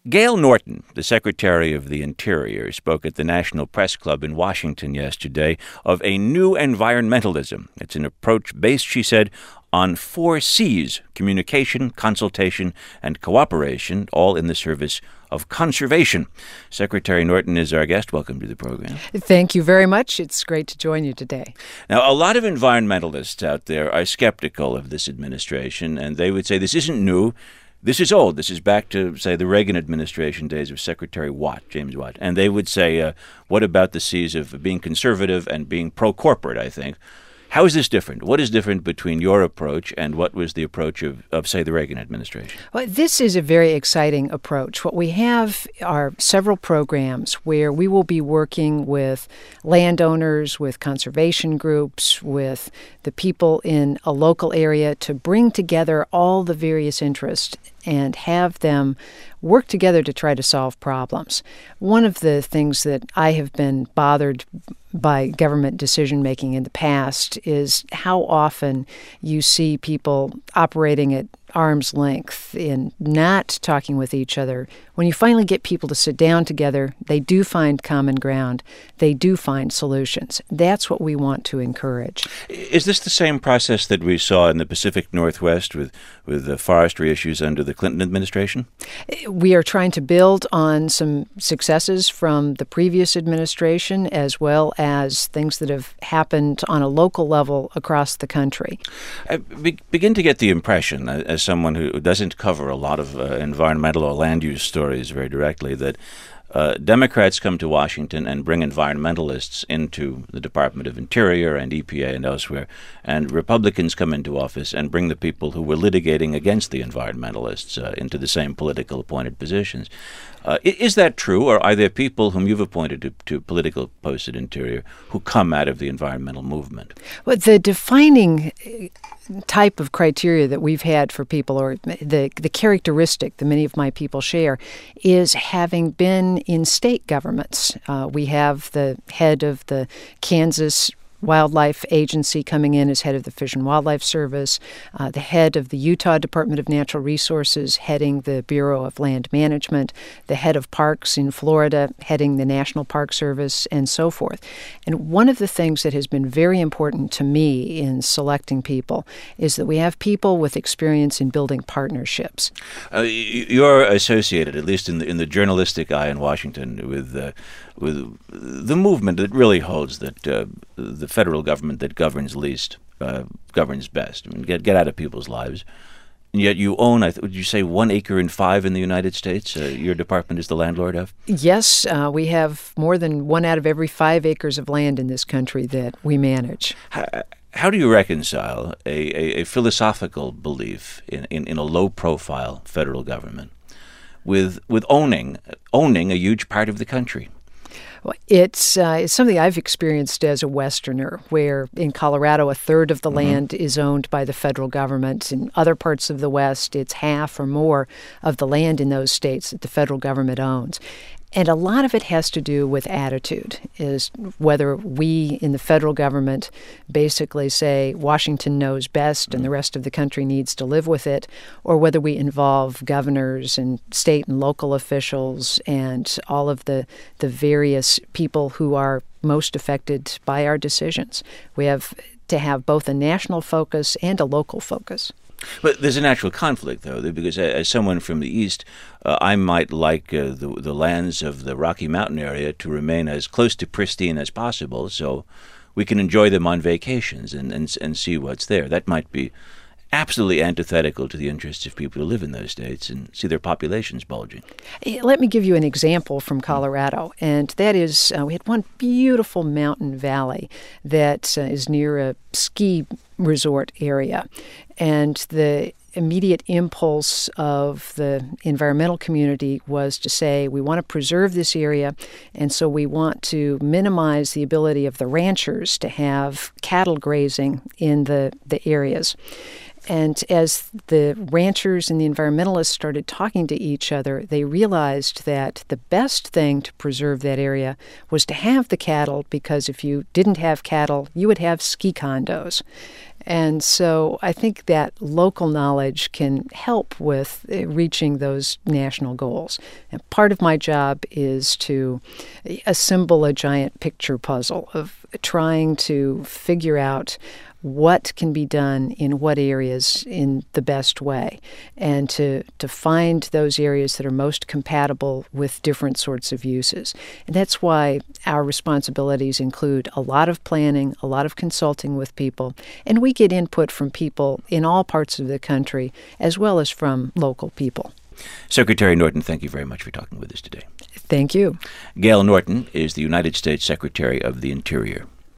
Gail Norton, the Secretary of the Interior, spoke at the National Press Club in Washington yesterday of a new environmentalism. It's an approach based, she said, on 4 C's: communication, consultation, and cooperation, all in the service of conservation. Secretary Norton is our guest. Welcome to the program. Thank you very much. It's great to join you today. Now, a lot of environmentalists out there are skeptical of this administration, and they would say this isn't new. This is old. This is back to, say, the Reagan administration days of Secretary Watt, James Watt. And they would say, what about the C's of being conservative and being pro-corporate, I think? How is this different? What is different between your approach and what was the approach of say, the Reagan administration? Well, this is a very exciting approach. What we have are several programs where we will be working with landowners, with conservation groups, with the people in a local area to bring together all the various interests and have them work together to try to solve problems. One of the things that I have been bothered by government decision-making in the past is how often you see people operating at arm's length in not talking with each other. When you finally get people to sit down together, they do find common ground. They do find solutions. That's what we want to encourage. Is this the same process that we saw in the Pacific Northwest with the forestry issues under the Clinton administration? We are trying to build on some successes from the previous administration as well as things that have happened on a local level across the country. I begin to get the impression, as someone who doesn't cover a lot of environmental or land use stories very directly, that Democrats come to Washington and bring environmentalists into the Department of Interior and EPA and elsewhere, and Republicans come into office and bring the people who were litigating against the environmentalists into the same political appointed positions. Is that true, or are there people whom you've appointed to political posts at Interior who come out of the environmental movement? Well, the defining type of criteria that we've had for people, or the characteristic that many of my people share, is having been in state governments. We have the head of the Kansas Wildlife Agency coming in as head of the Fish and Wildlife Service, the head of the Utah Department of Natural Resources heading the Bureau of Land Management, the head of parks in Florida heading the National Park Service, and so forth. And one of the things that has been very important to me in selecting people is that we have people with experience in building partnerships. You're associated, at least in the journalistic eye in Washington, with the movement that really holds that the federal government that governs least governs best. I mean, get out of people's lives. And yet you own, would you say, 1 acre in 5 in the United States? Your department is the landlord of? Yes, we have more than 1 out of every 5 acres of land in this country that we manage. How do you reconcile a philosophical belief in a low-profile federal government with owning a huge part of the country? Well, it's something I've experienced as a Westerner, where in Colorado, 1/3 of the land is owned by the federal government. In other parts of the West, it's half or more of the land in those states that the federal government owns. And a lot of it has to do with attitude, is whether we in the federal government basically say Washington knows best and the rest of the country needs to live with it, or whether we involve governors and state and local officials and all of the various people who are most affected by our decisions. We have to have both a national focus and a local focus. But there's a natural conflict, though, because as someone from the East, I might like the lands of the Rocky Mountain area to remain as close to pristine as possible so we can enjoy them on vacations and see what's there. That might be absolutely antithetical to the interests of people who live in those states and see their populations bulging. Let me give you an example from Colorado, and that is we had one beautiful mountain valley that is near a ski resort area, and the immediate impulse of the environmental community was to say, we want to preserve this area, and so we want to minimize the ability of the ranchers to have cattle grazing in the areas. And as the ranchers and the environmentalists started talking to each other, they realized that the best thing to preserve that area was to have the cattle, because if you didn't have cattle, you would have ski condos. And so I think that local knowledge can help with reaching those national goals. And part of my job is to assemble a giant picture puzzle of trying to figure out what can be done in what areas in the best way, and to find those areas that are most compatible with different sorts of uses. And that's why our responsibilities include a lot of planning, a lot of consulting with people, and we get input from people in all parts of the country as well as from local people. Secretary Norton, thank you very much for talking with us today. Thank you. Gail Norton is the United States Secretary of the Interior.